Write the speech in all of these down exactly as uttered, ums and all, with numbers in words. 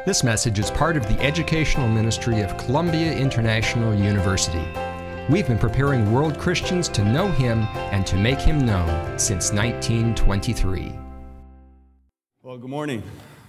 This message is part of the educational ministry of Columbia International University. We've been preparing world Christians to know Him and to make Him known since nineteen twenty-three. Well, good morning.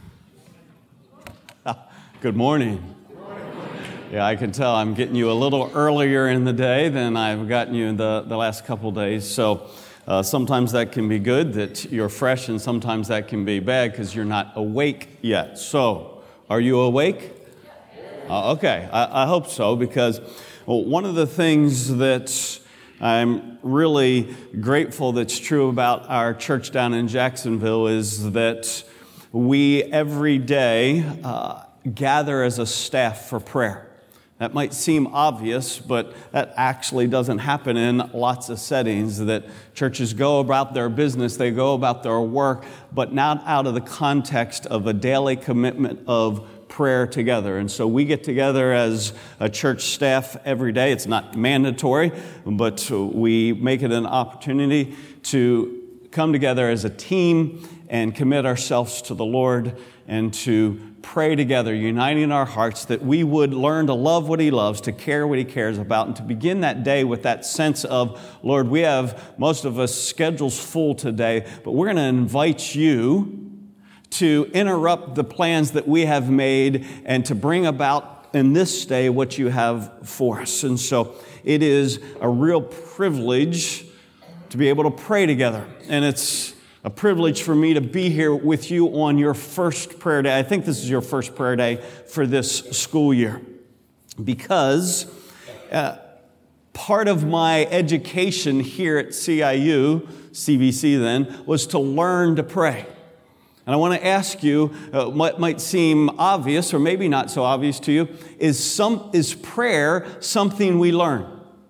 Good morning. Yeah, I can tell I'm getting you a little earlier in the day than I've gotten you the, the last couple days. So uh, sometimes that can be good that you're fresh, and sometimes that can be bad because you're not awake yet. So, are you awake? Uh, okay, I, I hope so, because well, one of the things that I'm really grateful that's true about our church down in Jacksonville is that we every day uh, gather as a staff for prayer. That might seem obvious, but that actually doesn't happen in lots of settings, that churches go about their business, they go about their work, but not out of the context of a daily commitment of prayer together. And so we get together as a church staff every day. It's not mandatory, but we make it an opportunity to come together as a team and commit ourselves to the Lord and to pray together, uniting our hearts that we would learn to love what He loves, to care what He cares about, and to begin that day with that sense of, Lord, we have most of us schedules full today, but we're going to invite You to interrupt the plans that we have made and to bring about in this day what You have for us. And so it is a real privilege to be able to pray together. And it's a privilege for me to be here with you on your first prayer day. I think this is your first prayer day for this school year, because uh, part of my education here at C I U, C B C then, was to learn to pray. And I want to ask you, uh, what might seem obvious or maybe not so obvious to you, is some is prayer something we learn?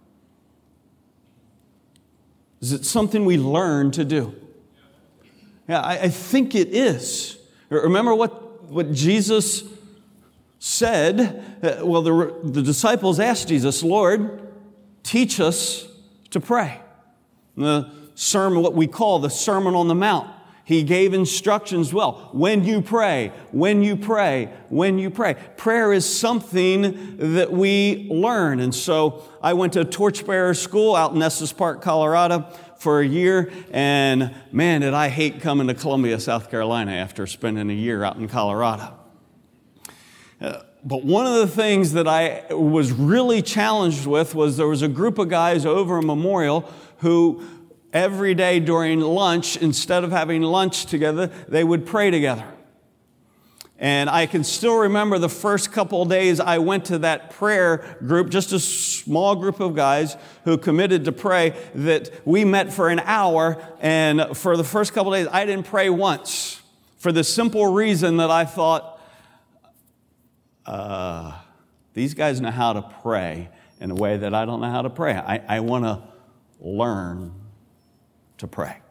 Is it something we learn to do? Yeah, I, I think it is. Remember what, what Jesus said? Uh, well, the, the disciples asked Jesus, Lord, teach us to pray. The sermon, what we call the Sermon on the Mount, He gave instructions, well, when you pray, when you pray, when you pray. Prayer is something that we learn. And so I went to torchbearer school out in Estes Park, Colorado for a year. And man, did I hate coming to Columbia, South Carolina after spending a year out in Colorado. Uh, but one of the things that I was really challenged with was there was a group of guys over a memorial who every day during lunch, instead of having lunch together, they would pray together. And I can still remember the first couple of days I went to that prayer group, just a small group of guys who committed to pray, that we met for an hour. And for the first couple of days, I didn't pray once, for the simple reason that I thought, uh, these guys know how to pray in a way that I don't know how to pray. I, I want to learn to pray.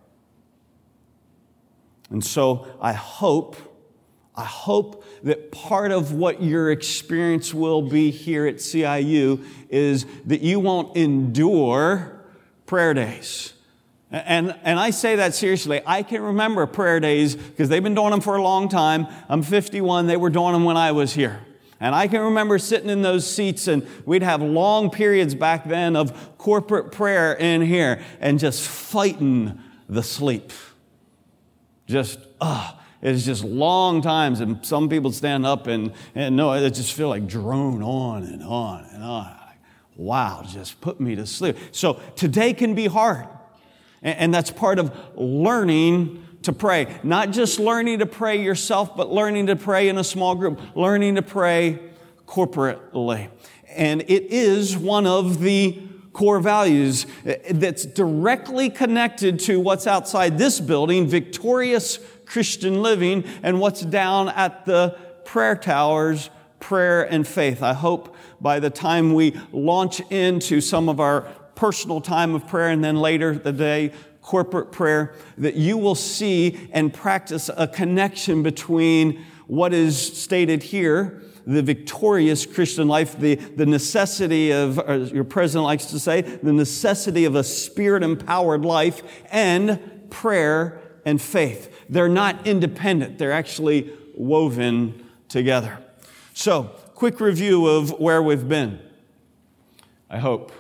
And so I hope, I hope that part of what your experience will be here at C I U is that you won't endure prayer days. And, and I say that seriously. I can remember prayer days because they've been doing them for a long time. I'm fifty-one. They were doing them when I was here. And I can remember sitting in those seats, and we'd have long periods back then of corporate prayer in here and just fighting the sleep. Just, ah, uh, it's just long times. And some people stand up and, and no, it just feel like drone on and on and on. Wow, just put me to sleep. So today can be hard. And, and that's part of learning to pray. Not just learning to pray yourself, but learning to pray in a small group, learning to pray corporately. And it is one of the core values that's directly connected to what's outside this building, victorious Christian living, and what's down at the prayer towers, prayer and faith. I hope by the time we launch into some of our personal time of prayer and then later the day, corporate prayer, that you will see and practice a connection between what is stated here, the victorious Christian life, the, the necessity of, or your president likes to say, the necessity of a Spirit-empowered life, and prayer and faith. They're not independent. They're actually woven together. So, quick review of where we've been. I hope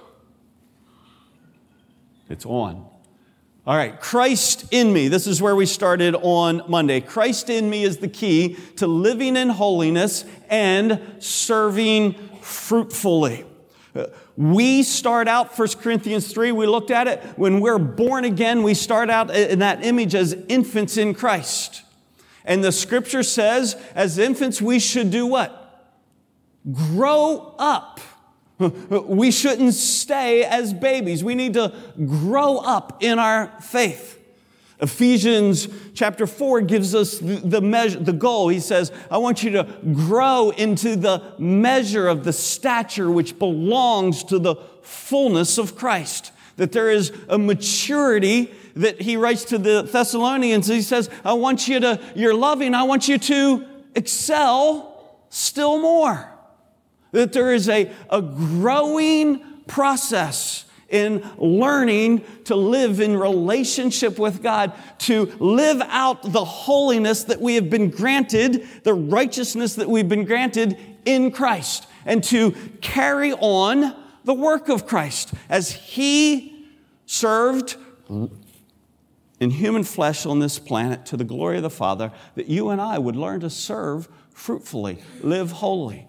it's on. All right, Christ in me. This is where we started on Monday. Christ in me is the key to living in holiness and serving fruitfully. We start out, First Corinthians three, we looked at it. When we're born again, we start out in that image as infants in Christ. And the scripture says, as infants, we should do what? Grow up. We shouldn't stay as babies. We need to grow up in our faith. Ephesians chapter four gives us the, the measure, the goal. He says, I want you to grow into the measure of the stature which belongs to the fullness of Christ. That there is a maturity that he writes to the Thessalonians. He says, I want you to, you're loving, I want you to excel still more. That there is a, a growing process in learning to live in relationship with God, to live out the holiness that we have been granted, the righteousness that we've been granted in Christ, and to carry on the work of Christ as He served in human flesh on this planet to the glory of the Father, that you and I would learn to serve fruitfully, live holy.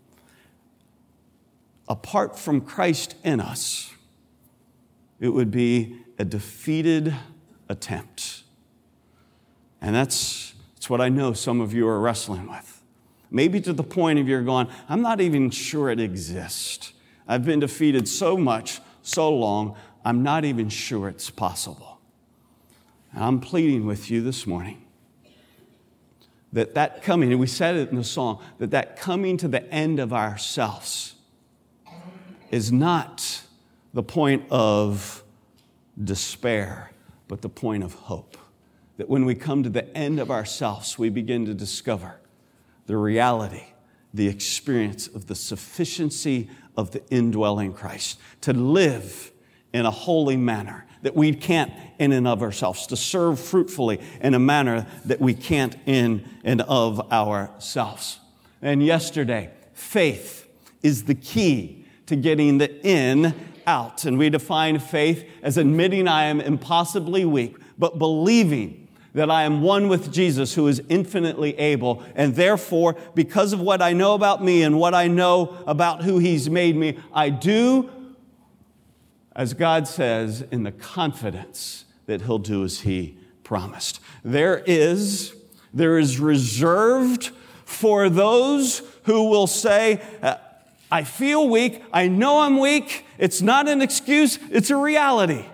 Apart from Christ in us, it would be a defeated attempt. And that's, that's what I know some of you are wrestling with. Maybe to the point of you're going, I'm not even sure it exists. I've been defeated so much, so long, I'm not even sure it's possible. And I'm pleading with you this morning that that coming, and we said it in the song, that that coming to the end of ourselves is not the point of despair, but the point of hope. That when we come to the end of ourselves, we begin to discover the reality, the experience of the sufficiency of the indwelling Christ. To live in a holy manner that we can't in and of ourselves. To serve fruitfully in a manner that we can't in and of ourselves. And yesterday, faith is the key to getting the in out. And we define faith as admitting I am impossibly weak, but believing that I am one with Jesus who is infinitely able. And therefore, because of what I know about me and what I know about who He's made me, I do, as God says, in the confidence that He'll do as He promised. There is, there is reserved for those who will say, uh, I feel weak. I know I'm weak. It's not an excuse. It's a reality.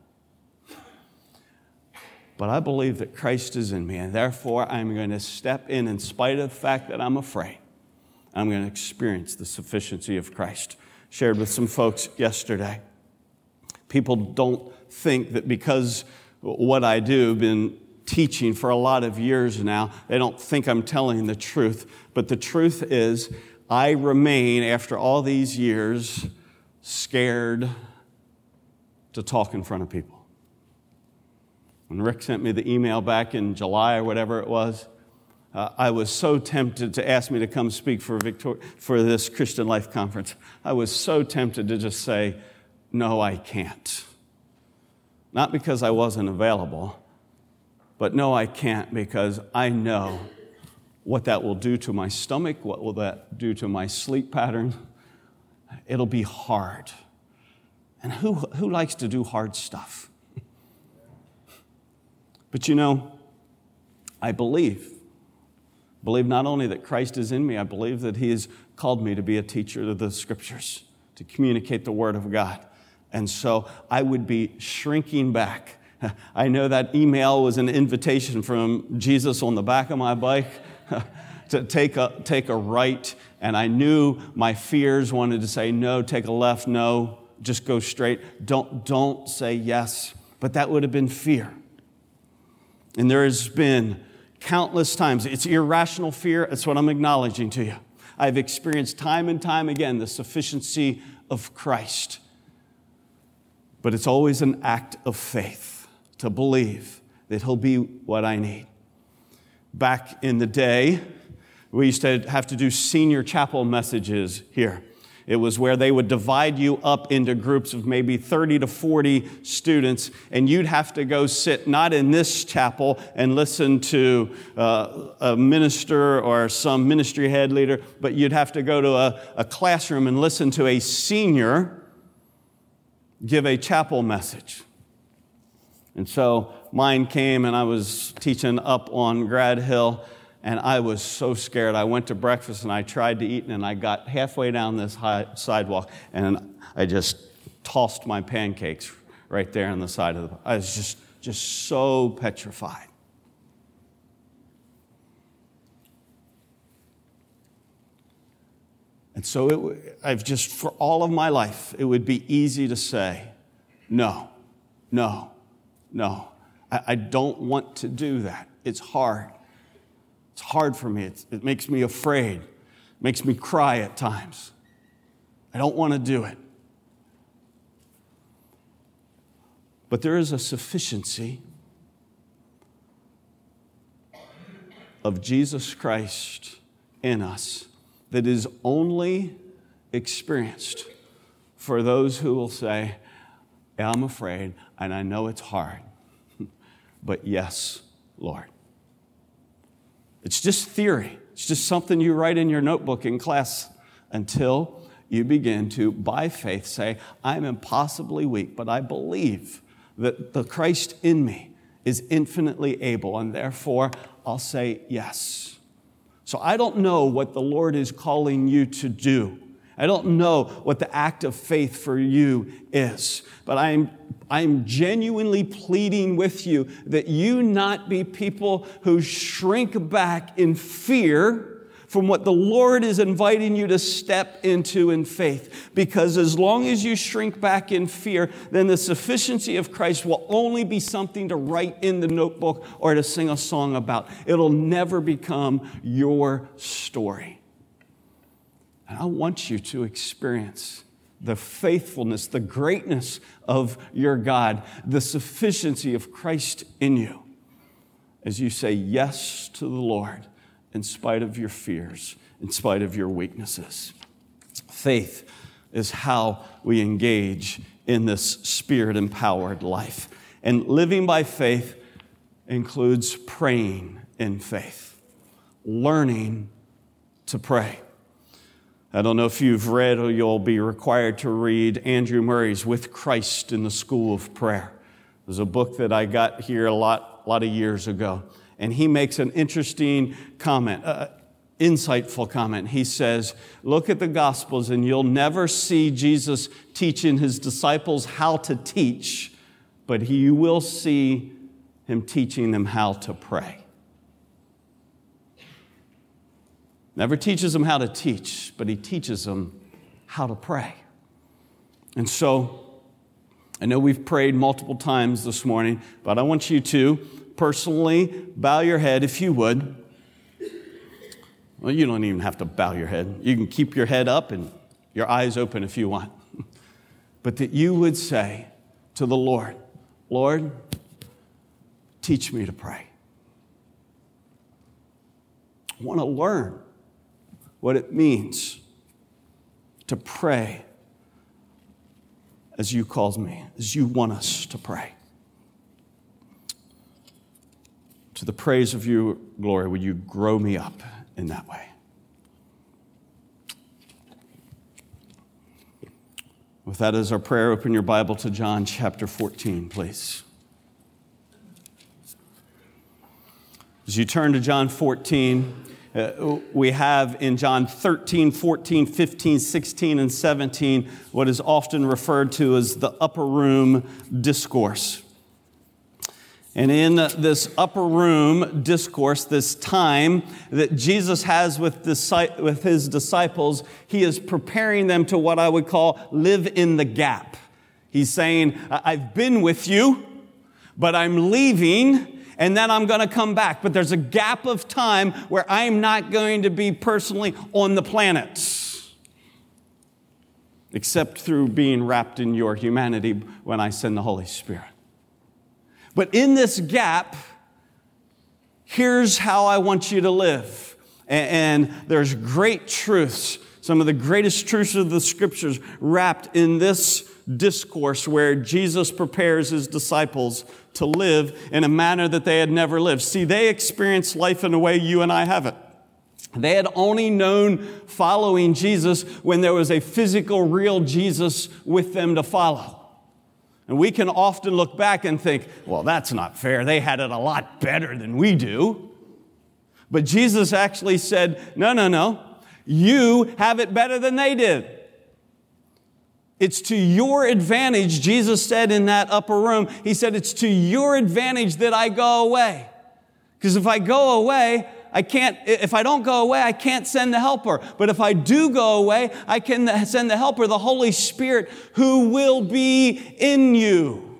But I believe that Christ is in me, and therefore I'm going to step in in spite of the fact that I'm afraid. I'm going to experience the sufficiency of Christ. Shared with some folks yesterday. People don't think that because what I do, been teaching for a lot of years now, they don't think I'm telling the truth. But the truth is, I remain, after all these years, scared to talk in front of people. When Rick sent me the email back in July or whatever it was, uh, I was so tempted to ask me to come speak for Victor- for this Christian Life Conference. I was so tempted to just say, no, I can't. Not because I wasn't available, but no, I can't because I know what that will do to my stomach, what will that do to my sleep pattern. It'll be hard. And who, who likes to do hard stuff? But you know, I believe, believe not only that Christ is in me, I believe that He has called me to be a teacher of the Scriptures, to communicate the Word of God. And so I would be shrinking back. I know that email was an invitation from Jesus on the back of my bike to take a, take a right, and I knew my fears wanted to say, no, take a left, no, just go straight. Don't, don't say yes. But that would have been fear. And there has been countless times. It's irrational fear. That's what I'm acknowledging to you. I've experienced time and time again the sufficiency of Christ. But it's always an act of faith to believe that He'll be what I need. Back in the day, We used to have to do senior chapel messages here. It was where they would divide you up into groups of maybe thirty to forty students, and you'd have to go sit not in this chapel and listen to uh, a minister or some ministry head leader, but you'd have to go to a, a classroom and listen to a senior give a chapel message. And so mine came, and I was teaching up on Grad Hill, and I was so scared. I went to breakfast, and I tried to eat, and I got halfway down this high sidewalk, and I just tossed my pancakes right there on the side of the... I was just, just so petrified. And so it, I've just, for all of my life, it would be easy to say, no, no, no. I, I don't want to do that. It's hard. It's hard for me. It's, it makes me afraid. It makes me cry at times. I don't want to do it. But there is a sufficiency of Jesus Christ in us that is only experienced for those who will say, yeah, I'm afraid, and I know it's hard, but yes, Lord. It's just theory. It's just something you write in your notebook in class until you begin to, by faith, say, I'm impossibly weak, but I believe that the Christ in me is infinitely able, and therefore I'll say yes. So I don't know what the Lord is calling you to do. I don't know what the act of faith for you is, but I'm, I'm genuinely pleading with you that you not be people who shrink back in fear from what the Lord is inviting you to step into in faith. Because as long as you shrink back in fear, then the sufficiency of Christ will only be something to write in the notebook or to sing a song about. It'll never become your story. And I want you to experience the faithfulness, the greatness of your God, the sufficiency of Christ in you as you say yes to the Lord in spite of your fears, in spite of your weaknesses. Faith is how we engage in this Spirit-empowered life. And living by faith includes praying in faith, learning to pray. I don't know if you've read or you'll be required to read Andrew Murray's With Christ in the School of Prayer. It was a book that I got here a lot, a lot of years ago. And he makes an interesting comment, uh, insightful comment. He says, look at the Gospels and you'll never see Jesus teaching his disciples how to teach, but he, you will see him teaching them how to pray. Never teaches them how to teach, but he teaches them how to pray. And so, I know we've prayed multiple times this morning, but I want you to personally bow your head if you would. Well, you don't even have to bow your head. You can keep your head up and your eyes open if you want. But that you would say to the Lord, Lord, teach me to pray. I want to learn what it means to pray as you called me, as you want us to pray. To the praise of your glory, would you grow me up in that way? With that as our prayer, open your Bible to John chapter fourteen, please. As you turn to John fourteen, uh, we have in John thirteen, fourteen, fifteen, sixteen, and seventeen what is often referred to as the upper room discourse. And in this upper room discourse, this time that Jesus has with, the, with his disciples, he is preparing them to what I would call live in the gap. He's saying, I've been with you, but I'm leaving, and then I'm going to come back. But there's a gap of time where I'm not going to be personally on the planet, except through being wrapped in your humanity when I send the Holy Spirit. But in this gap, here's how I want you to live. And there's great truths, some of the greatest truths of the Scriptures wrapped in this discourse where Jesus prepares his disciples to live in a manner that they had never lived. See, they experienced life in a way you and I haven't. They had only known following Jesus when there was a physical, real Jesus with them to follow. And we can often look back and think, well, that's not fair. They had it a lot better than we do. But Jesus actually said, no, no, no. You have it better than they did. It's to your advantage, Jesus said in that upper room. He said, it's to your advantage that I go away. Because if I go away, I can't, if I don't go away, I can't send the helper. But if I do go away, I can send the helper, the Holy Spirit, who will be in you.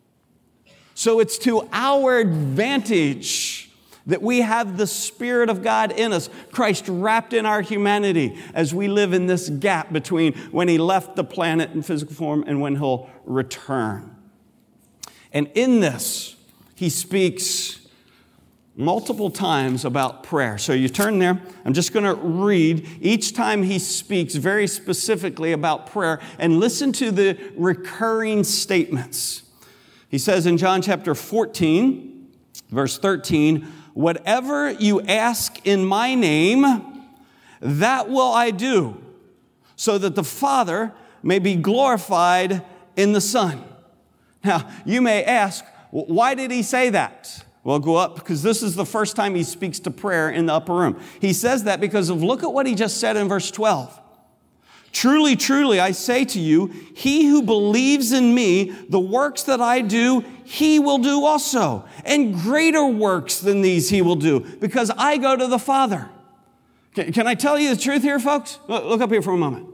So it's to our advantage that we have the Spirit of God in us, Christ wrapped in our humanity as we live in this gap between when he left the planet in physical form and when he'll return. And in this, he speaks multiple times about prayer. So you turn there. I'm just going to read each time he speaks very specifically about prayer and listen to the recurring statements. He says in John chapter fourteen, verse thirteen, whatever you ask in my name, that will I do, so that the Father may be glorified in the Son. Now, you may ask, why did he say that? Well, go up, because this is the first time he speaks to prayer in the upper room. He says that because of, look at what he just said in verse twelve. Truly, truly, I say to you, he who believes in me, the works that I do, he will do also. And greater works than these he will do, because I go to the Father. Can, can I tell you the truth here, folks? Look, look up here for a moment.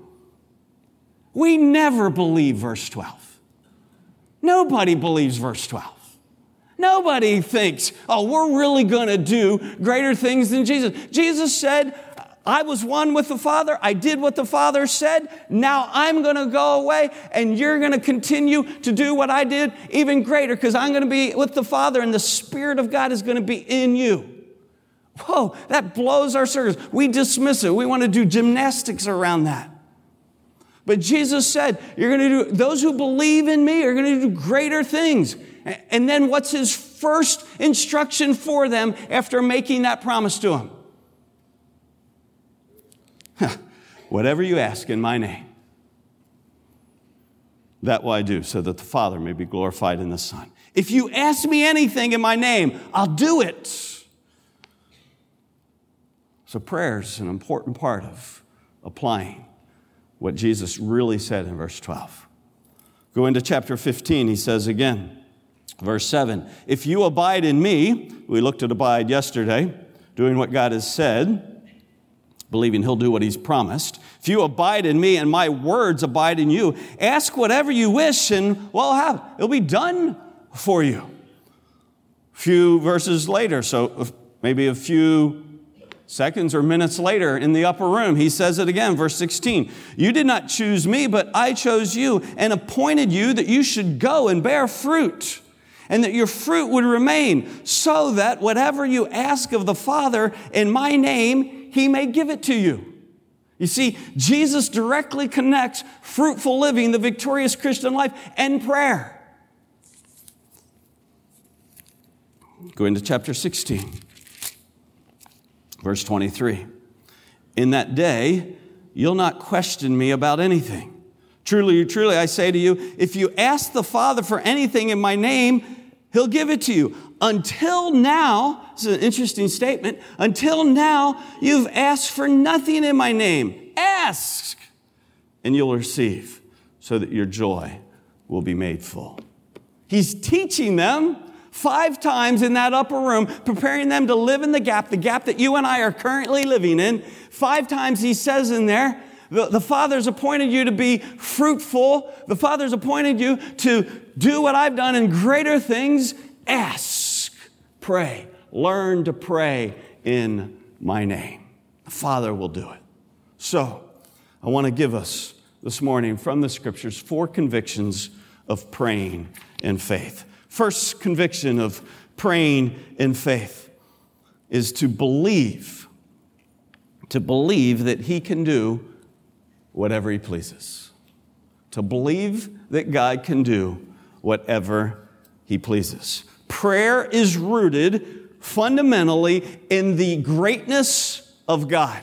We never believe verse twelve. Nobody believes verse twelve. Nobody thinks, oh, we're really going to do greater things than Jesus. Jesus said, I was one with the Father. I did what the Father said. Now I'm going to go away and you're going to continue to do what I did, even greater, because I'm going to be with the Father and the Spirit of God is going to be in you. Whoa, that blows our circles. We dismiss it. We want to do gymnastics around that. But Jesus said, you're going to do, those who believe in me are going to do greater things. And then what's his first instruction for them after making that promise to them? Whatever you ask in my name, that will I do, so that the Father may be glorified in the Son. If you ask me anything in my name, I'll do it. So prayer is an important part of applying what Jesus really said in verse twelve. Go into chapter fifteen, he says again, verse seven, if you abide in me, we looked at abide yesterday, doing what God has said, believing he'll do what he's promised. If you abide in me and my words abide in you, ask whatever you wish and well, have it'll be done for you. A few verses later, so maybe a few seconds or minutes later in the upper room, he says it again, verse sixteen. You did not choose me, but I chose you and appointed you that you should go and bear fruit, and that your fruit would remain, so that whatever you ask of the Father in my name, he may give it to you. You see, Jesus directly connects fruitful living, the victorious Christian life, and prayer. Go into chapter sixteen, verse twenty-three. In that day, you'll not question me about anything. Truly, truly, I say to you, if you ask the Father for anything in my name, he'll give it to you. Until now, this is an interesting statement, until now, you've asked for nothing in my name. Ask, and you'll receive, so that your joy will be made full. He's teaching them five times in that upper room, preparing them to live in the gap, the gap that you and I are currently living in. Five times he says in there, the, the Father's appointed you to be fruitful. The Father's appointed you to do what I've done and greater things. Ask, pray, learn to pray in my name. The Father will do it. So, I want to give us this morning from the Scriptures four convictions of praying in faith. First conviction of praying in faith is to believe to believe that he can do whatever he pleases. To believe that God can do whatever he pleases. Prayer is rooted fundamentally in the greatness of God.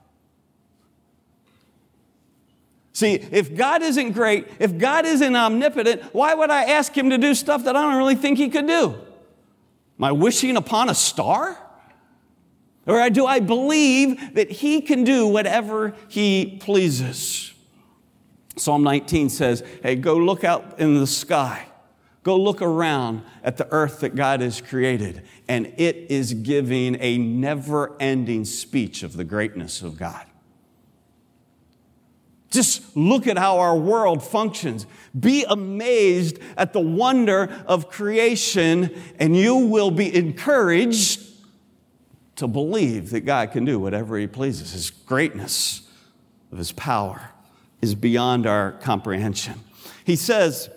See, if God isn't great, if God isn't omnipotent, why would I ask him to do stuff that I don't really think he could do? Am I wishing upon a star? Or do I believe that he can do whatever he pleases? Psalm nineteen says, hey, go look out in the sky. Go look around at the earth that God has created, and it is giving a never-ending speech of the greatness of God. Just look at how our world functions. Be amazed at the wonder of creation, and you will be encouraged to believe that God can do whatever he pleases. His greatness of his power is beyond our comprehension. He says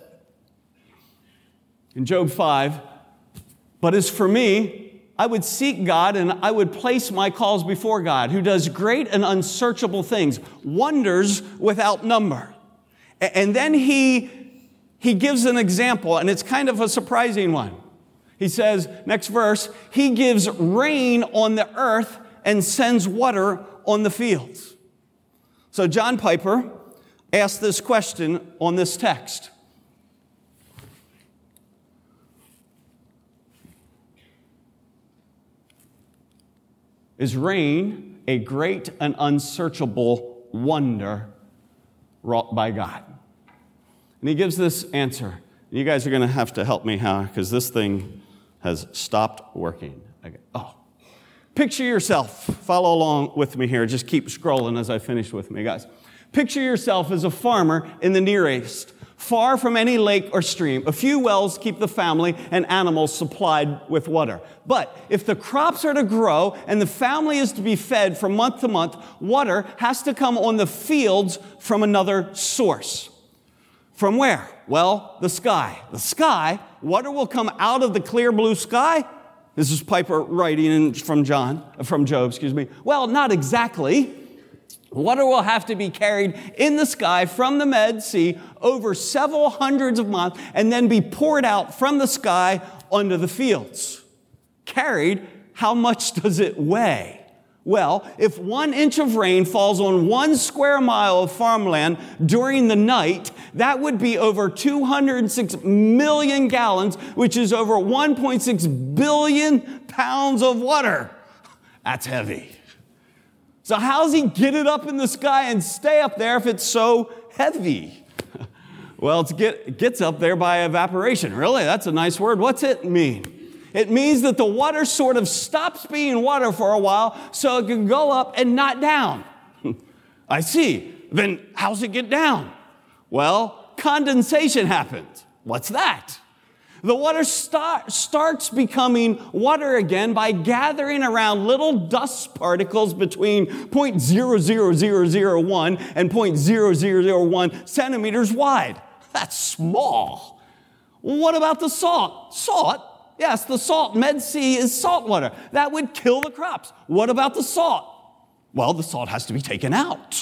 in Job five, but as for me, I would seek God and I would place my cause before God, who does great and unsearchable things, wonders without number. And then he, he gives an example, and it's kind of a surprising one. He says, next verse, he gives rain on the earth and sends water on the fields. So John Piper asked this question on this text. Is rain a great and unsearchable wonder wrought by God? And he gives this answer. You guys are going to have to help me, huh? Because this thing has stopped working. Okay. Oh. Picture yourself. Follow along with me here. Just keep scrolling as I finish with me, guys. Picture yourself as a farmer in the Near East, far from any lake or stream. A few wells keep the family and animals supplied with water. But if the crops are to grow and the family is to be fed from month to month, water has to come on the fields from another source. From where? Well, the sky. The sky, water will come out of the clear blue sky. This is Piper writing from John, from Job, excuse me. Well, not exactly. Water will have to be carried in the sky from the Med Sea over several hundreds of miles and then be poured out from the sky onto the fields. Carried, how much does it weigh? Well, if one inch of rain falls on one square mile of farmland during the night, that would be over two hundred six million gallons, which is over one point six billion pounds of water. That's heavy. So how's he get it up in the sky and stay up there if it's so heavy? Well, it's get, it gets up there by evaporation. Really? That's a nice word. What's it mean? It means that the water sort of stops being water for a while so it can go up and not down. I see. Then how's it get down? Well, condensation happens. What's that? The water start, starts becoming water again by gathering around little dust particles between zero point zero zero zero zero one and zero point zero zero zero one centimeters wide. That's small. What about the salt? Salt? Yes, the salt. Med Sea is salt water. That would kill the crops. What about the salt? Well, the salt has to be taken out.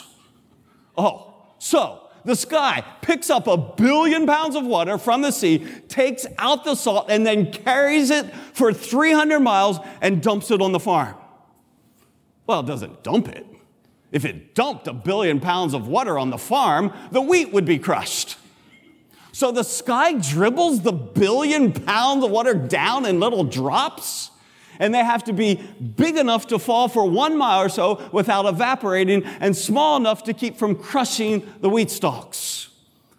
Oh, so the sky picks up a billion pounds of water from the sea, takes out the salt, and then carries it for three hundred miles and dumps it on the farm. Well, it doesn't dump it. If it dumped a billion pounds of water on the farm, the wheat would be crushed. So the sky dribbles the billion pounds of water down in little drops, and they have to be big enough to fall for one mile or so without evaporating and small enough to keep from crushing the wheat stalks.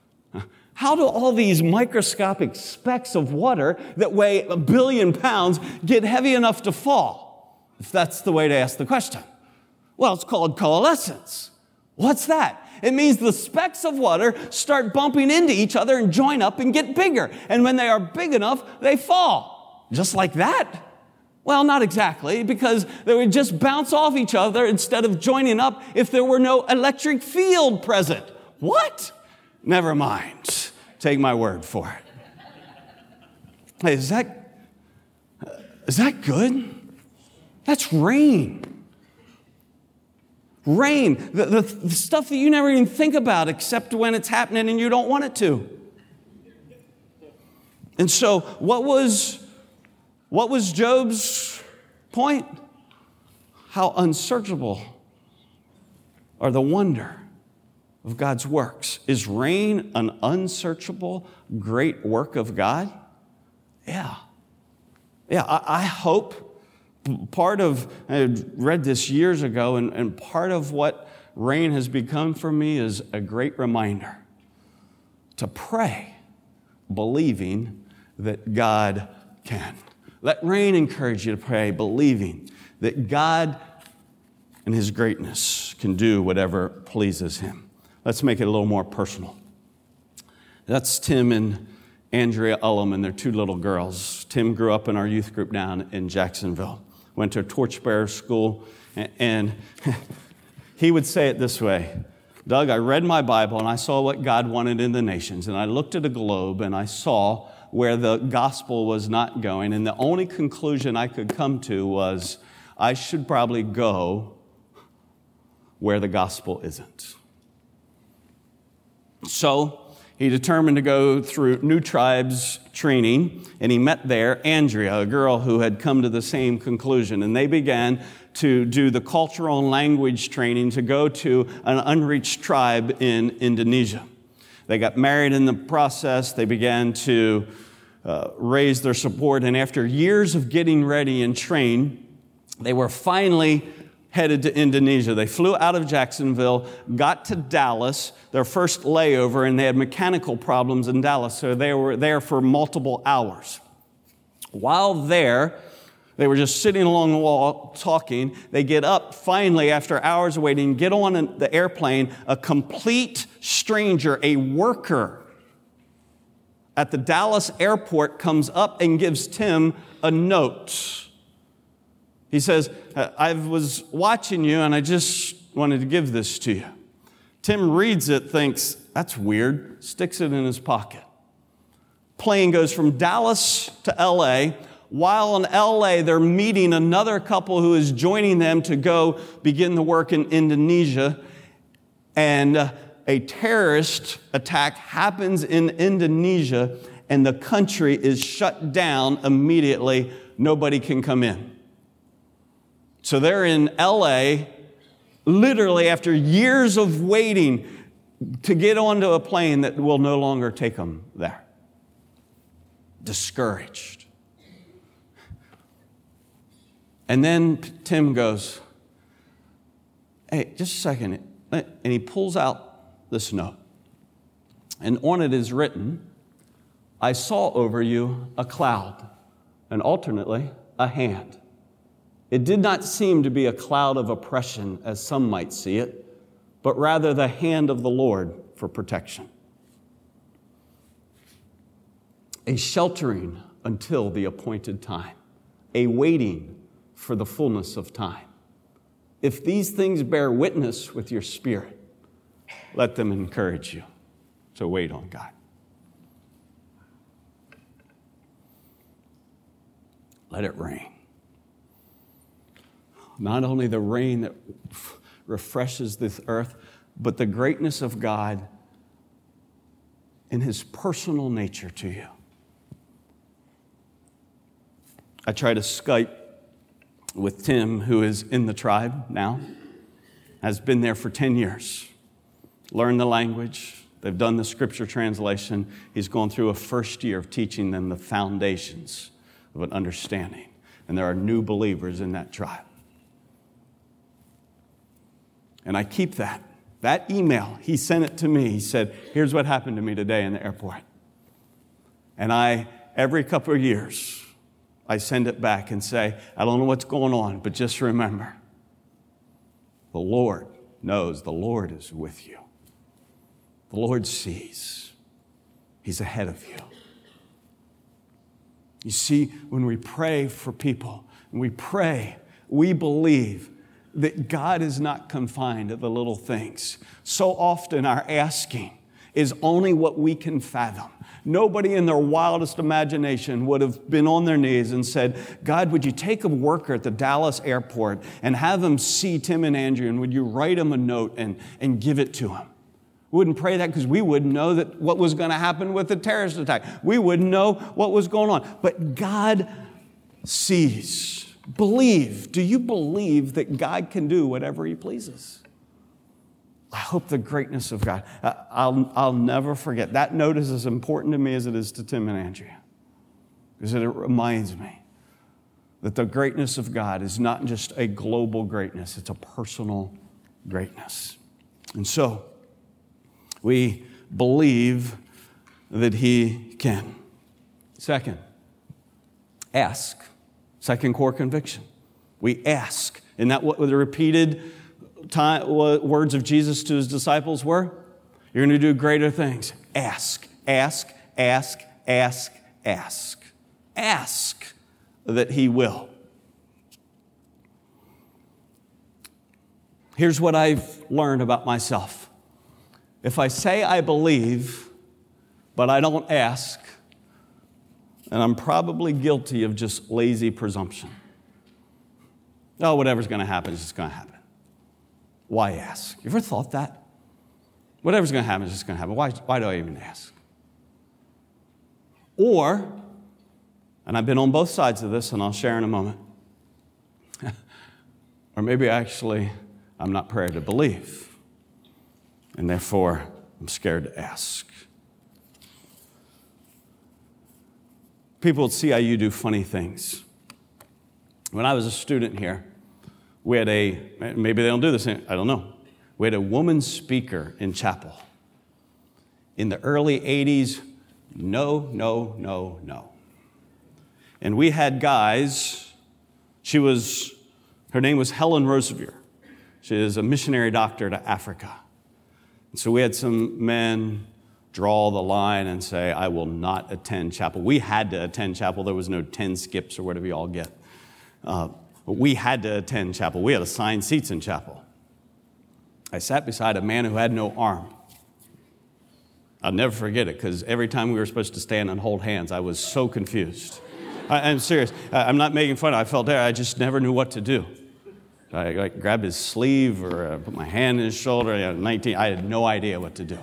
How do all these microscopic specks of water that weigh a billion pounds get heavy enough to fall? If that's the way to ask the question. Well, it's called coalescence. What's that? It means the specks of water start bumping into each other and join up and get bigger. And when they are big enough, they fall. Just like that. Well, not exactly, because they would just bounce off each other instead of joining up if there were no electric field present. What? Never mind. Take my word for it. Hey, is that, is that good? That's rain. Rain, the, the, the stuff that you never even think about except when it's happening and you don't want it to. And so what was, what was Job's point? How unsearchable are the wonder of God's works. Is rain an unsearchable, great work of God? Yeah. Yeah, I, I hope part of, I read this years ago, and, and part of what rain has become for me is a great reminder to pray, believing that God can. Let rain encourage you to pray, believing that God and His greatness can do whatever pleases Him. Let's make it a little more personal. That's Tim and Andrea Ullum and their two little girls. Tim grew up in our youth group down in Jacksonville, went to a torchbearer school, and he would say it this way: Doug, I read my Bible and I saw what God wanted in the nations, and I looked at a globe and I saw where the gospel was not going, and the only conclusion I could come to was I should probably go where the gospel isn't. So he determined to go through New Tribes training, and he met there Andrea, a girl who had come to the same conclusion, and they began to do the cultural and language training to go to an unreached tribe in Indonesia. They got married in the process. They began to uh, raise their support. And after years of getting ready and trained, they were finally headed to Indonesia. They flew out of Jacksonville, got to Dallas, their first layover, and they had mechanical problems in Dallas. So they were there for multiple hours. While there, they were just sitting along the wall talking. They get up finally after hours of waiting, get on the airplane. A complete stranger, a worker at the Dallas airport, comes up and gives Tim a note. He says, I was watching you and I just wanted to give this to you. Tim reads it, thinks, that's weird, sticks it in his pocket. Plane goes from Dallas to L A. While in L A, they're meeting another couple who is joining them to go begin the work in Indonesia. And a terrorist attack happens in Indonesia, and the country is shut down immediately. Nobody can come in. So they're in L A, literally after years of waiting to get onto a plane that will no longer take them there. Discouraged. And then Tim goes, hey, just a second. And he pulls out this note. And on it is written, I saw over you a cloud, and alternately a hand. It did not seem to be a cloud of oppression, as some might see it, but rather the hand of the Lord for protection. A sheltering until the appointed time, a waiting for the fullness of time. If these things bear witness with your spirit, let them encourage you to wait on God. Let it rain. Not only the rain that refreshes this earth, but the greatness of God in His personal nature to you. I try to Skype with Tim, who is in the tribe now, has been there for ten years, learned the language. They've done the scripture translation. He's gone through a first year of teaching them the foundations of an understanding. And there are new believers in that tribe. And I keep that. That email, he sent it to me. He said, here's what happened to me today in the airport. And I, every couple of years, I send it back and say, I don't know what's going on, but just remember, the Lord knows, the Lord is with you. The Lord sees. He's ahead of you. You see, when we pray for people, and we pray, we believe that God is not confined to the little things. So often our asking is only what we can fathom. Nobody in their wildest imagination would have been on their knees and said, God, would you take a worker at the Dallas airport and have him see Tim and Andrew, and would you write him a note and, and give it to him? We wouldn't pray that because we wouldn't know that what was going to happen with the terrorist attack. We wouldn't know what was going on. But God sees. Believe. Do you believe that God can do whatever He pleases? I hope the greatness of God. I'll, I'll never forget. That note is as important to me as it is to Tim and Andrea, because it reminds me that the greatness of God is not just a global greatness, it's a personal greatness. And so, we believe that He can. Second, ask. Second core conviction. We ask. Isn't that what the repeated time, words of Jesus to His disciples were? You're going to do greater things. Ask, ask, ask, ask, ask. Ask that He will. Here's what I've learned about myself. If I say I believe, but I don't ask, and I'm probably guilty of just lazy presumption. Oh, whatever's going to happen is just going to happen. Why ask? You ever thought that? Whatever's going to happen is just going to happen. Why, why do I even ask? Or, and I've been on both sides of this, and I'll share in a moment, or maybe actually I'm not prepared to believe, and therefore I'm scared to ask. People at C I U do funny things. When I was a student here, we had a, maybe they don't do this, I don't know. We had a woman speaker in chapel. In the early eighties, no, no, no, no. And we had guys, she was, her name was Helen Roseveare. She is a missionary doctor to Africa. And so we had some men draw the line and say, I will not attend chapel. We had to attend chapel. There was no ten skips or whatever you all get. Uh, but we had to attend chapel. We had assigned seats in chapel. I sat beside a man who had no arm. I'll never forget it, because every time we were supposed to stand and hold hands, I was so confused. I, I'm serious. I, I'm not making fun. I felt there. I just never knew what to do. I like, grabbed his sleeve or uh, put my hand in his shoulder. At nineteen, I had no idea what to do.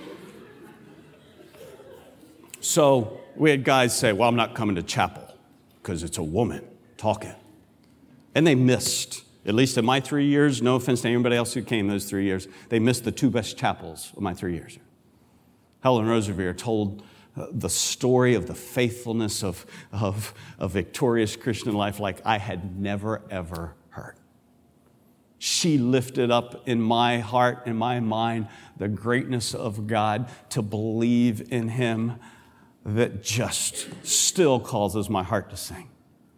So we had guys say, well, I'm not coming to chapel because it's a woman talking. And they missed, at least in my three years, no offense to anybody else who came those three years, they missed the two best chapels of my three years. Helen Roseveare told uh, the story of the faithfulness of, of a victorious Christian life like I had never, ever heard. She lifted up in my heart, in my mind, the greatness of God, to believe in Him, that just still causes my heart to sing.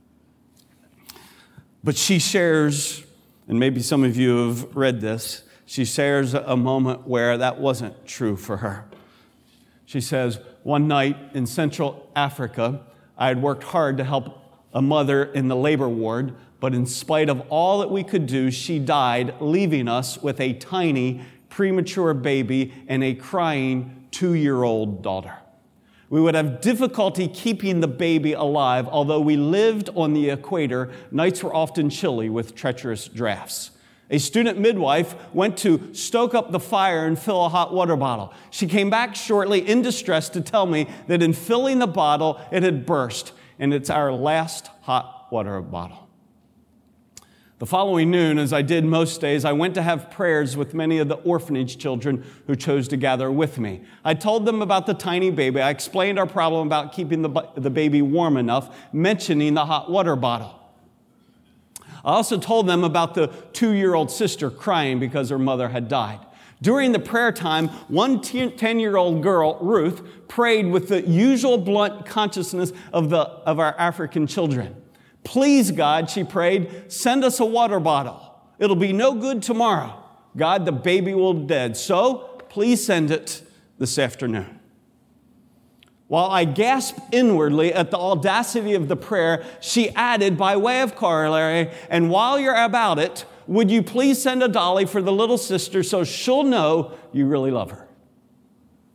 But she shares, and maybe some of you have read this, she shares a moment where that wasn't true for her. She says, one night in Central Africa, I had worked hard to help a mother in the labor ward, but in spite of all that we could do, she died, leaving us with a tiny, premature baby and a crying two-year-old daughter. We would have difficulty keeping the baby alive. Although we lived on the equator, nights were often chilly with treacherous drafts. A student midwife went to stoke up the fire and fill a hot water bottle. She came back shortly in distress to tell me that in filling the bottle, it had burst, and it's our last hot water bottle. The following noon, as I did most days, I went to have prayers with many of the orphanage children who chose to gather with me. I told them about the tiny baby. I explained our problem about keeping the, the baby warm enough, mentioning the hot water bottle. I also told them about the two-year-old sister crying because her mother had died. During the prayer time, one ten-year-old girl, Ruth, prayed with the usual blunt consciousness of, the, of our African children. Please, God, she prayed, send us a water bottle. It'll be no good tomorrow. God, the baby will be dead. So please send it this afternoon. While I gasped inwardly at the audacity of the prayer, she added by way of corollary, and while you're about it, would you please send a dolly for the little sister so she'll know you really love her?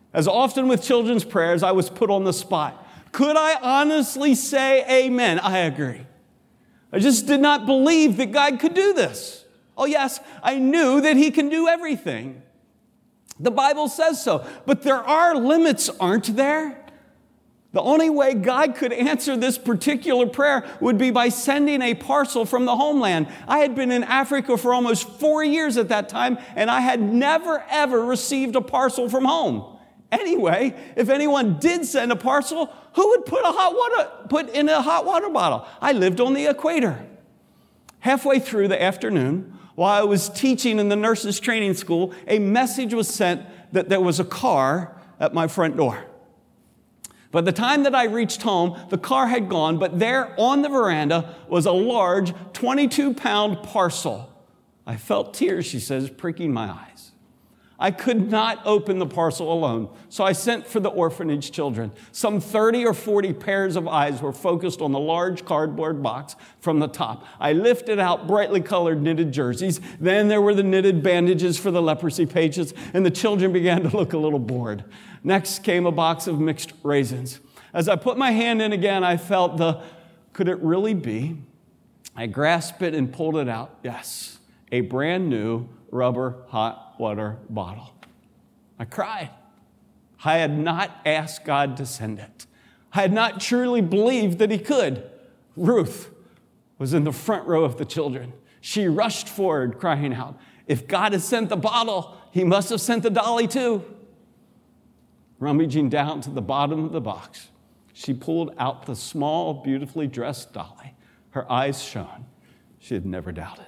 As often with children's prayers, I was put on the spot. Could I honestly say amen? I agree. I just did not believe that God could do this. Oh yes, I knew that He can do everything. The Bible says so. But there are limits, aren't there? The only way God could answer this particular prayer would be by sending a parcel from the homeland. I had been in Africa for almost four years at that time, and I had never, ever received a parcel from home. Anyway, if anyone did send a parcel, who would put a hot water, put in a hot water bottle? I lived on the equator. Halfway through the afternoon, while I was teaching in the nurses' training school, a message was sent that there was a car at my front door. By the time that I reached home, the car had gone, but there on the veranda was a large twenty-two pound parcel. I felt tears, she says, pricking my eyes. I could not open the parcel alone, so I sent for the orphanage children. Some thirty or forty pairs of eyes were focused on the large cardboard box from the top. I lifted out brightly colored knitted jerseys. Then there were the knitted bandages for the leprosy patients, and the children began to look a little bored. Next came a box of mixed raisins. As I put my hand in again, I felt the, could it really be? I grasped it and pulled it out. Yes, a brand new rubber hot water bottle. I cried. I had not asked God to send it. I had not truly believed that He could. Ruth was in the front row of the children. She rushed forward, crying out, if God has sent the bottle, He must have sent the dolly too. Rummaging down to the bottom of the box, she pulled out the small, beautifully dressed dolly. Her eyes shone. She had never doubted.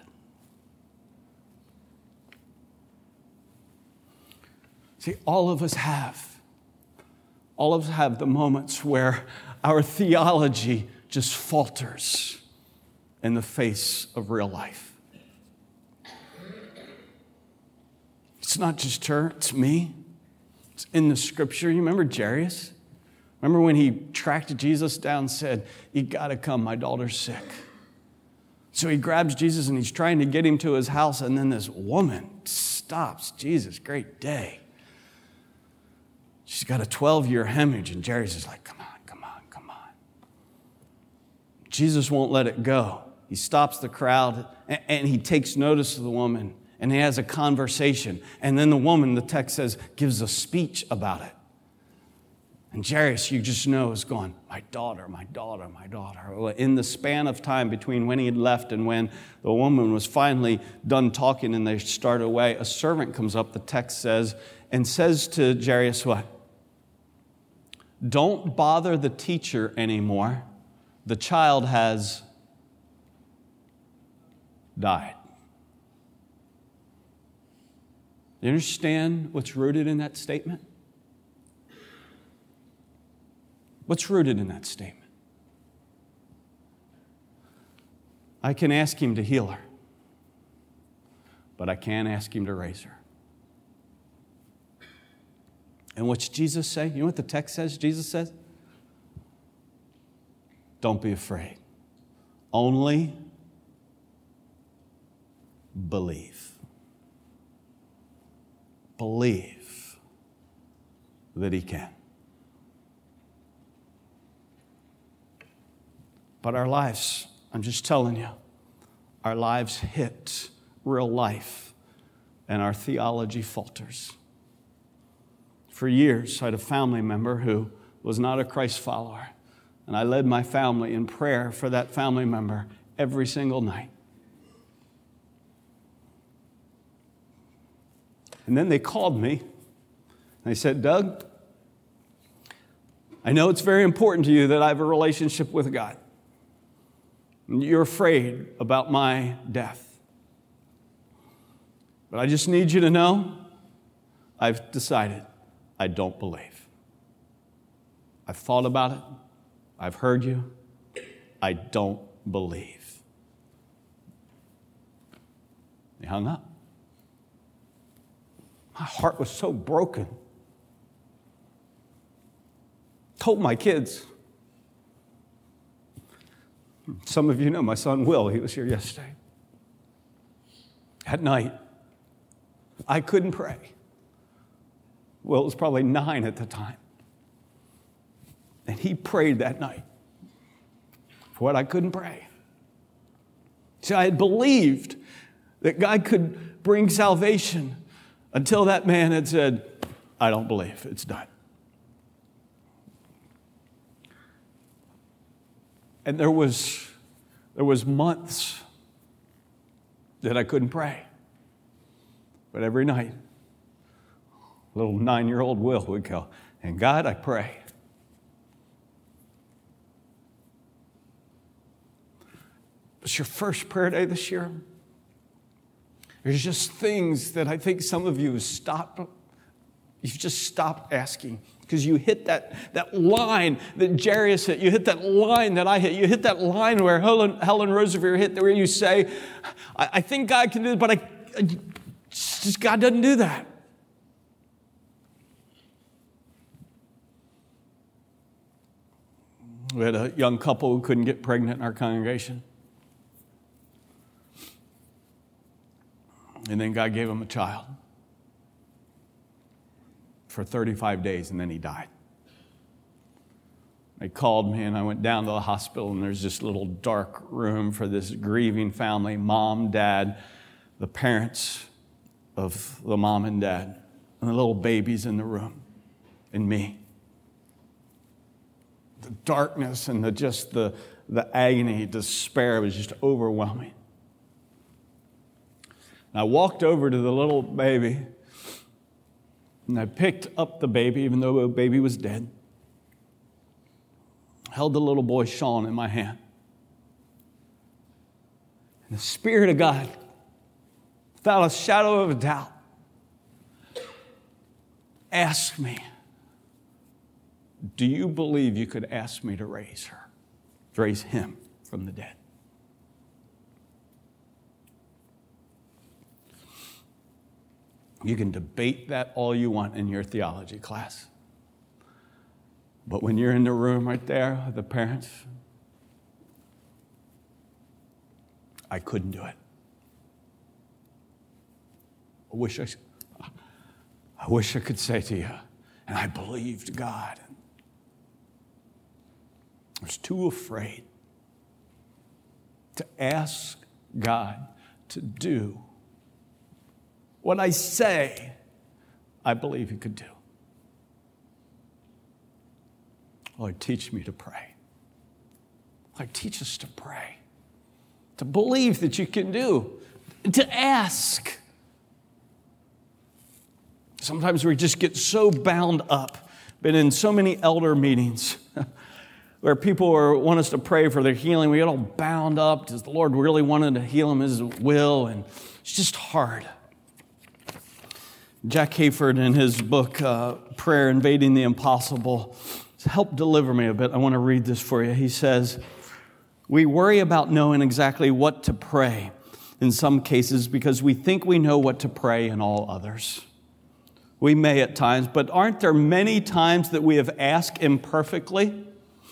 See, all of us have. All of us have the moments where our theology just falters in the face of real life. It's not just her, it's me. It's in the scripture. You remember Jairus? Remember when he tracked Jesus down and said, you got to come, my daughter's sick. So he grabs Jesus and he's trying to get him to his house, and then this woman stops. Jesus, great day. She's got a twelve-year hemorrhage, and Jairus is like, come on, come on, come on. Jesus won't let it go. He stops the crowd, and he takes notice of the woman, and he has a conversation. And then the woman, the text says, gives a speech about it. And Jairus, you just know, is going, my daughter, my daughter, my daughter. In the span of time between when he had left and when the woman was finally done talking and they start away, a servant comes up, the text says, and says to Jairus what? Don't bother the teacher anymore. The child has died. You understand what's rooted in that statement? What's rooted in that statement? I can ask Him to heal her, but I can't ask Him to raise her. And what's Jesus say? You know what the text says? Jesus says, don't be afraid. Only believe. Believe that He can. But our lives, I'm just telling you, our lives hit real life and our theology falters. For years, I had a family member who was not a Christ follower, and I led my family in prayer for that family member every single night. And then they called me, and they said, Doug, I know it's very important to you that I have a relationship with God. You're afraid about my death. But I just need you to know, I've decided I don't believe. I've thought about it. I've heard you. I don't believe. He hung up. My heart was so broken. Told my kids. Some of you know my son Will. He was here yesterday. At night, I couldn't pray. Will was probably nine at the time. And he prayed that night for what I couldn't pray. See, I had believed that God could bring salvation until that man had said, I don't believe, it's done. And there was, there was months that I couldn't pray. But every night, little nine-year-old Will would go, and God, I pray. It's your first prayer day this year. There's just things that I think some of you stopped. You've just stopped asking because you hit that, that line that Jairus hit. You hit that line that I hit. You hit that line where Helen, Helen Roosevelt hit, where you say, I, I think God can do this, but I, I just God doesn't do that. We had a young couple who couldn't get pregnant in our congregation. And then God gave him a child for thirty-five days, and then he died. They called me, and I went down to the hospital, and there's this little dark room for this grieving family, mom, dad, the parents of the mom and dad, and the little babies in the room, and me. The darkness and the just the, the agony, despair was just overwhelming. And I walked over to the little baby, and I picked up the baby, even though the baby was dead. Held the little boy, Sean, in my hand. And the Spirit of God, without a shadow of a doubt, asked me, do you believe you could ask me to raise her, to raise him from the dead? You can debate that all you want in your theology class. But when you're in the room right there with the parents, I couldn't do it. I wish I, I wish I could say to you, and I believed God. I was too afraid to ask God to do what I say I believe He could do. Lord, teach me to pray. Lord, teach us to pray, to believe that you can do, to ask. Sometimes we just get so bound up. Been in so many elder meetings where people are, want us to pray for their healing. We get all bound up. Does the Lord really want to heal them His will? And it's just hard. Jack Hayford, in his book, uh, Prayer Invading the Impossible, helped deliver me a bit. I want to read this for you. He says, we worry about knowing exactly what to pray in some cases because we think we know what to pray in all others. We may at times, but aren't there many times that we have asked imperfectly?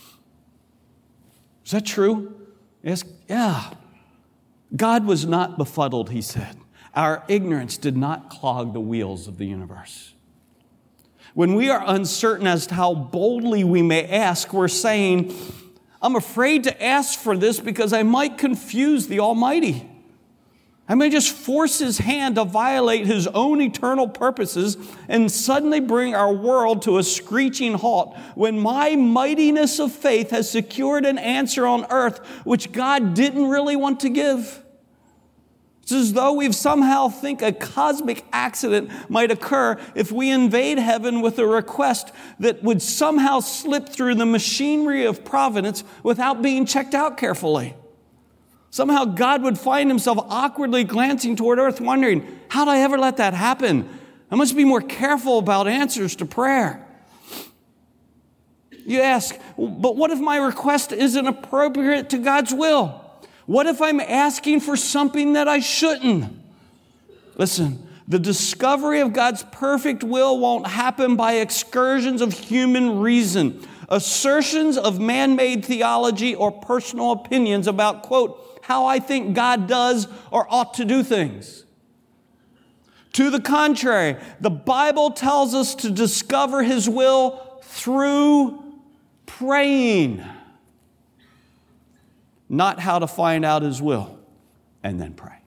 Is that true? Yes. Yeah. God was not befuddled, he said. Our ignorance did not clog the wheels of the universe. When we are uncertain as to how boldly we may ask, we're saying, I'm afraid to ask for this because I might confuse the Almighty. I may just force His hand to violate His own eternal purposes and suddenly bring our world to a screeching halt when my mightiness of faith has secured an answer on earth which God didn't really want to give. It's as though we somehow think a cosmic accident might occur if we invade heaven with a request that would somehow slip through the machinery of providence without being checked out carefully. Somehow God would find Himself awkwardly glancing toward earth, wondering, how did I ever let that happen? I must be more careful about answers to prayer. You ask, but what if my request isn't appropriate to God's will? What if I'm asking for something that I shouldn't? Listen, the discovery of God's perfect will won't happen by excursions of human reason, assertions of man-made theology, or personal opinions about, quote, how I think God does or ought to do things. To the contrary, the Bible tells us to discover His will through praying, not how to find out His will and then pray.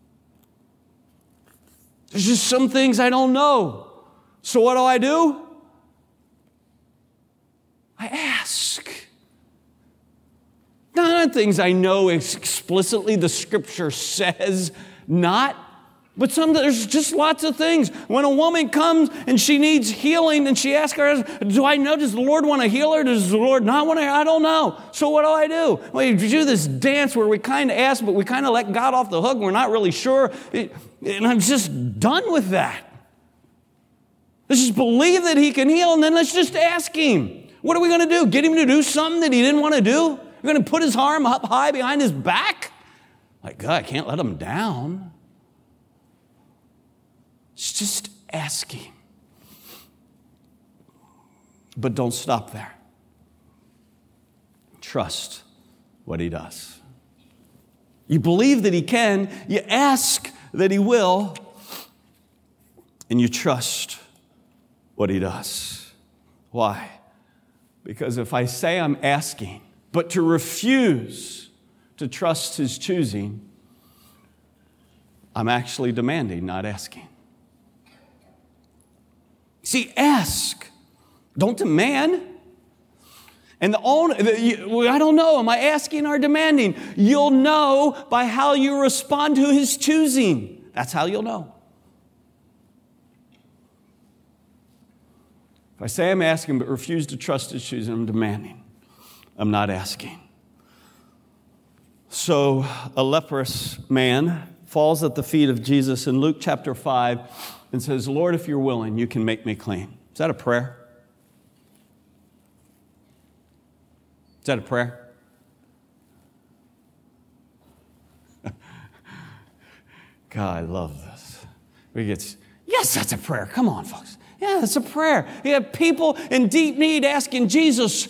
There's just some things I don't know. So what do I do? I ask. Not things I know explicitly the Scripture says not, but some there's just lots of things. When a woman comes and she needs healing and she asks her, do I know, does the Lord want to heal her? Does the Lord not want to? I don't know. So what do I do? Well, you do this dance where we kind of ask, but we kind of let God off the hook. We're not really sure. And I'm just done with that. Let's just believe that He can heal, and then let's just ask Him. What are we going to do? Get Him to do something that He didn't want to do? We're going to put His arm up high behind His back? Like, God, I can't let Him down. It's just asking. But don't stop there. Trust what He does. You believe that He can, you ask that He will, and you trust what He does. Why? Because if I say I'm asking, but to refuse to trust His choosing, I'm actually demanding, not asking. See, ask. Don't demand. And the only, I don't know, am I asking or demanding? You'll know by how you respond to His choosing. That's how you'll know. If I say I'm asking but refuse to trust His choosing, I'm demanding. I'm not asking. So a leprous man falls at the feet of Jesus in Luke chapter five and says, Lord, if you're willing, you can make me clean. Is that a prayer? Is that a prayer? God, I love this. We get, yes, that's a prayer. Come on, folks. Yeah, that's a prayer. You have people in deep need asking Jesus,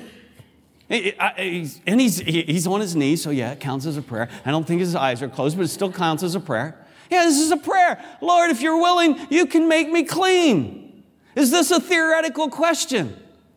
and he's, he's on his knees, so yeah, it counts as a prayer. I don't think his eyes are closed, but it still counts as a prayer. Yeah, this is a prayer. Lord, if you're willing, you can make me clean. Is this a theoretical question?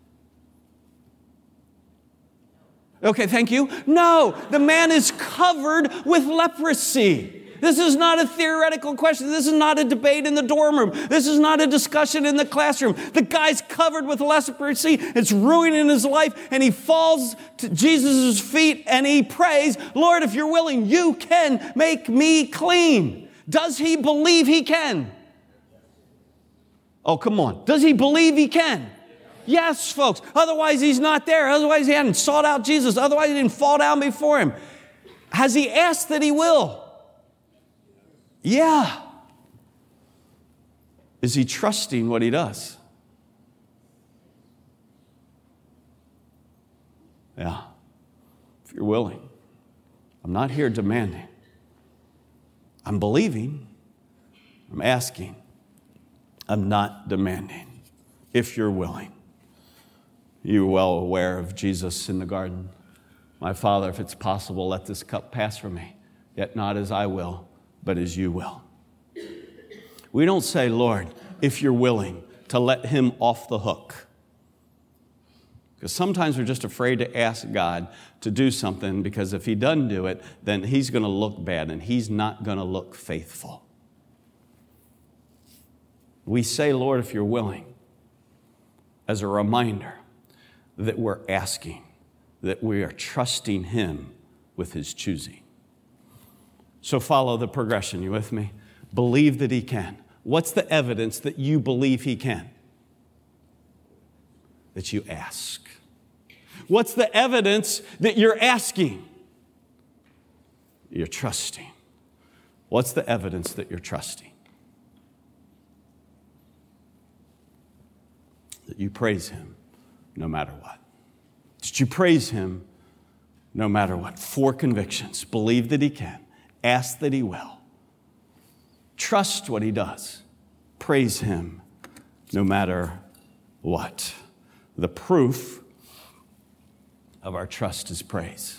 Okay, thank you. No, the man is covered with leprosy. This is not a theoretical question. This is not a debate in the dorm room. This is not a discussion in the classroom. The guy's covered with leprosy. It's ruining his life. And he falls to Jesus' feet and he prays, Lord, if you're willing, you can make me clean. Does he believe he can? Oh, come on. Does he believe he can? Yes, folks. Otherwise, he's not there. Otherwise, he hadn't sought out Jesus. Otherwise, he didn't fall down before him. Has he asked that he will? Yeah. Is he trusting what he does? Yeah. If you're willing. I'm not here demanding. I'm believing. I'm asking. I'm not demanding. If you're willing. You're well aware of Jesus in the garden. My Father, if it's possible, let this cup pass from me. Yet not as I will, but as you will. We don't say, Lord, if you're willing to let him off the hook. Because sometimes we're just afraid to ask God to do something because if he doesn't do it, then he's going to look bad and he's not going to look faithful. We say, Lord, if you're willing, as a reminder that we're asking, that we are trusting him with his choosing. So follow the progression. You with me? Believe that he can. What's the evidence that you believe he can? That you ask. What's the evidence that you're asking? You're trusting. What's the evidence that you're trusting? That you praise him no matter what. That you praise him no matter what. Four convictions. Believe that he can. Ask that he will. Trust what he does. Praise him no matter what. The proof of our trust is praise.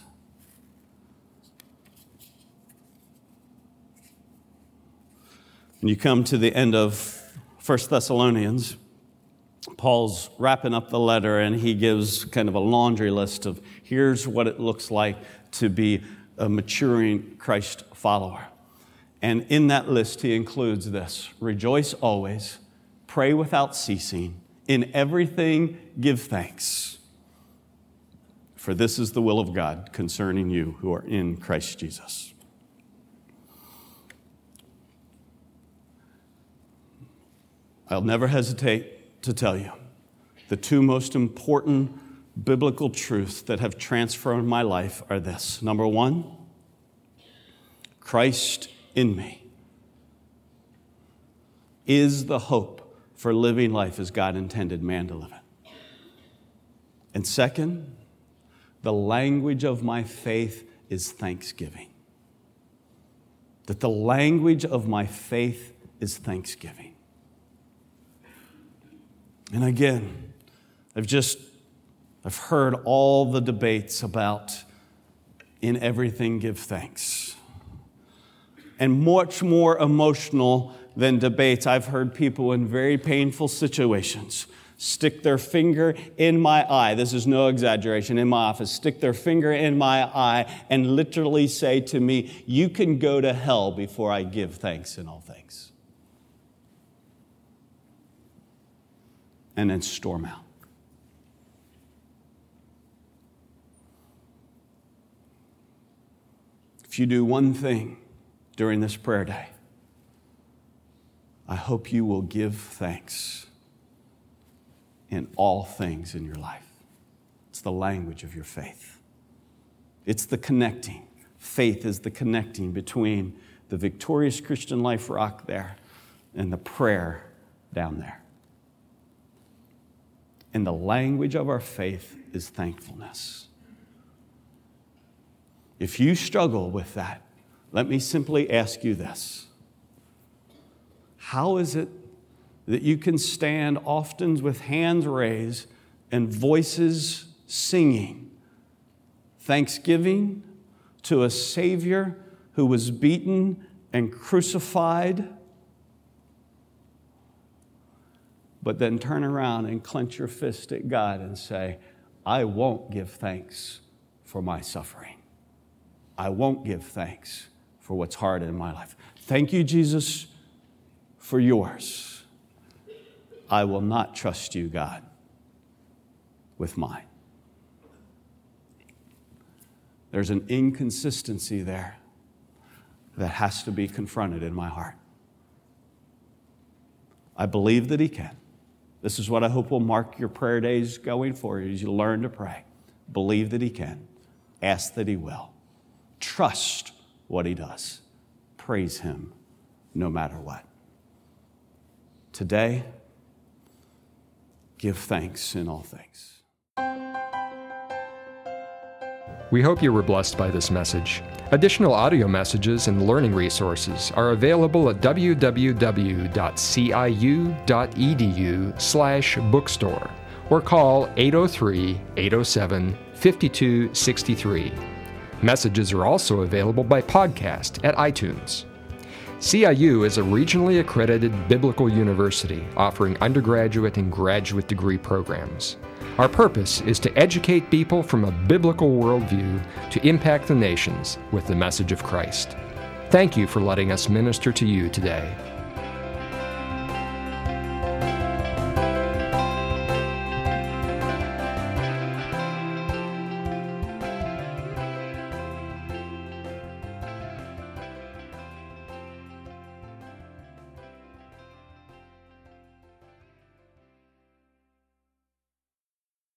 When you come to the end of First Thessalonians, Paul's wrapping up the letter, and he gives kind of a laundry list of here's what it looks like to be a maturing Christ follower. And in that list, he includes this: rejoice always, pray without ceasing, in everything give thanks, for this is the will of God concerning you who are in Christ Jesus. I'll never hesitate to tell you the two most important biblical truths that have transformed my life are this. Number one, Christ in me is the hope for living life as God intended man to live it. And second, the language of my faith is thanksgiving. That the language of my faith is thanksgiving. And again, I've just, I've heard all the debates about in everything give thanks. And much more emotional than debates, I've heard people in very painful situations stick their finger in my eye, this is no exaggeration, in my office, stick their finger in my eye and literally say to me, you can go to hell before I give thanks in all things. And then storm out. If you do one thing during this prayer day, I hope you will give thanks in all things in your life. It's the language of your faith. It's the connecting. Faith is the connecting between the Victorious Christian Life rock there and the prayer down there. And the language of our faith is thankfulness. If you struggle with that, let me simply ask you this. How is it that you can stand often with hands raised and voices singing thanksgiving to a Savior who was beaten and crucified, but then turn around and clench your fist at God and say, I won't give thanks for my suffering. I won't give thanks for what's hard in my life. Thank you, Jesus, for yours. I will not trust you, God, with mine. There's an inconsistency there that has to be confronted in my heart. I believe that He can. This is what I hope will mark your prayer days going forward as you learn to pray. Believe that He can. Ask that He will. Trust what He does. Praise Him no matter what. Today, give thanks in all things. We hope you were blessed by this message. Additional audio messages and learning resources are available at w w w dot c i u dot e d u slash bookstore or call eight oh three, eight oh seven, five two six three. Messages are also available by podcast at iTunes. C I U is a regionally accredited biblical university offering undergraduate and graduate degree programs. Our purpose is to educate people from a biblical worldview to impact the nations with the message of Christ. Thank you for letting us minister to you today.